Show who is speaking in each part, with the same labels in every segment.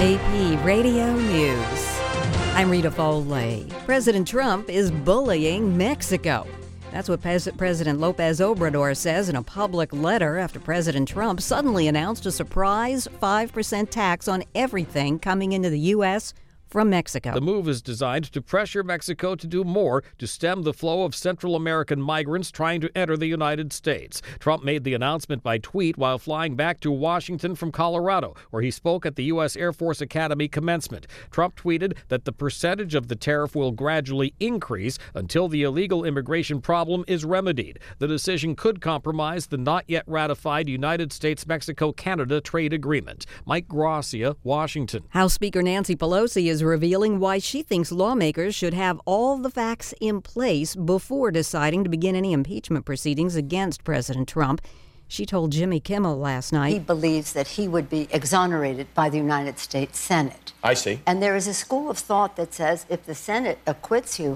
Speaker 1: AP Radio News. I'm Rita Foley. President Trump is bullying Mexico. That's what President López Obrador says in a public letter after President Trump suddenly announced a surprise 5% tax on everything coming into the U.S. from Mexico.
Speaker 2: The move is designed to pressure Mexico to do more to stem the flow of Central American migrants trying to enter the United States. Trump made the announcement by tweet while flying back to Washington from Colorado, where he spoke at the U.S. Air Force Academy commencement. Trump tweeted that the percentage of the tariff will gradually increase until the illegal immigration problem is remedied. The decision could compromise the not yet ratified United States-Mexico-Canada trade agreement. Mike Gracia, Washington.
Speaker 1: House Speaker Nancy Pelosi is revealing why she thinks lawmakers should have all the facts in place before deciding to begin any impeachment proceedings against President Trump. She told Jimmy Kimmel last night.
Speaker 3: He believes that he would be exonerated by the United States Senate.
Speaker 4: I see.
Speaker 3: And there is a school of thought that says if the Senate acquits you,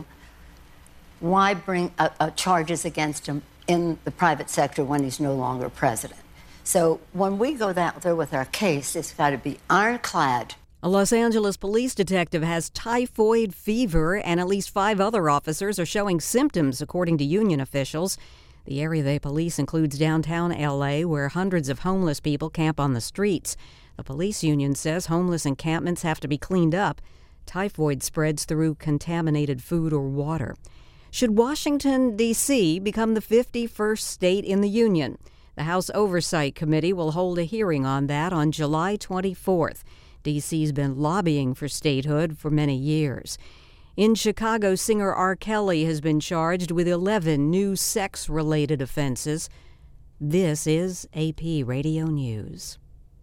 Speaker 3: why bring charges against him in the private sector when he's no longer president? So when we go out there with our case, it's got to be ironclad.
Speaker 1: A Los Angeles police detective has typhoid fever, and at least 5 other officers are showing symptoms, according to union officials. The area they police includes downtown L.A., where hundreds of homeless people camp on the streets. The police union says homeless encampments have to be cleaned up. Typhoid spreads through contaminated food or water. Should Washington, D.C. become the 51st state in the union? The House Oversight Committee will hold a hearing on that on July 24th. D.C.'s been lobbying for statehood for many years. In Chicago, singer R. Kelly has been charged with 11 new sex-related offenses. This is AP Radio News.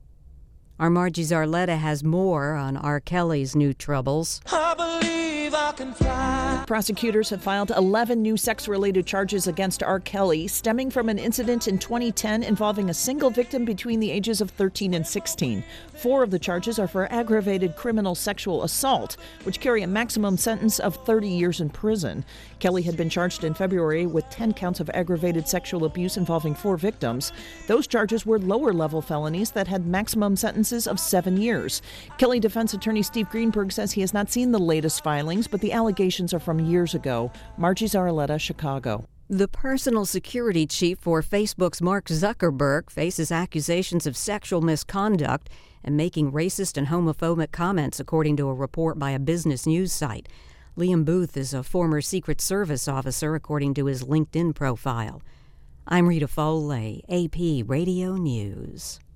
Speaker 1: Our Margie Zarletta has more on R. Kelly's new troubles.
Speaker 5: I believe I can fly.
Speaker 6: Prosecutors have filed 11 new sex-related charges against R. Kelly, stemming from an incident in 2010 involving a single victim between the ages of 13 and 16. 4 of the charges are for aggravated criminal sexual assault, which carry a maximum sentence of 30 years in prison. Kelly had been charged in February with 10 counts of aggravated sexual abuse involving 4 victims. Those charges were lower-level felonies that had maximum sentences of 7 years. Kelly defense attorney Steve Greenberg says he has not seen the latest filings, but the allegations are from years ago. Margie Zarletta, Chicago.
Speaker 1: The personal security chief for Facebook's Mark Zuckerberg faces accusations of sexual misconduct and making racist and homophobic comments, according to a report by a business news site. Liam Booth is a former Secret Service officer, according to his LinkedIn profile. I'm Rita Foley, AP Radio News.